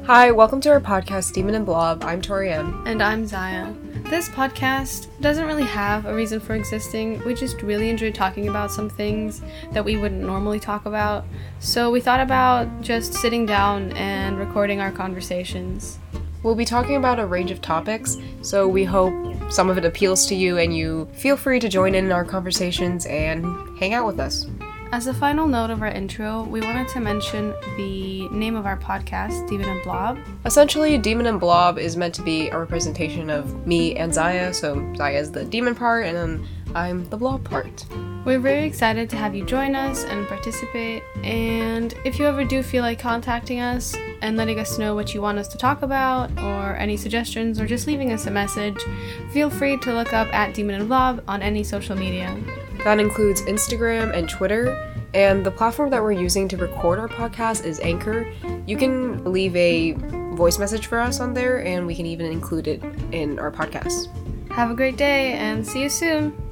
Hi, welcome to our podcast, Demon and Blob. I'm Tori M. And I'm Zaya. This podcast doesn't really have a reason for existing. We just really enjoy talking about some things that we wouldn't normally talk about. So we thought about just sitting down and recording our conversations. We'll be talking about a range of topics, so we hope some of it appeals to you and you feel free to join in our conversations and hang out with us. As a final note of our intro, we wanted to mention the name of our podcast, Demon and Blob. Essentially, Demon and Blob is meant to be a representation of me and Zaya, so Zaya is the demon part and then I'm the blob part. We're very excited to have you join us and participate, and if you ever do feel like contacting us and letting us know what you want us to talk about, or any suggestions, or just leaving us a message, feel free to look up at Demon and Blob on any social media. That includes Instagram and Twitter, and the platform that we're using to record our podcast is Anchor. You can leave a voice message for us on there, and we can even include it in our podcast. Have a great day, and see you soon!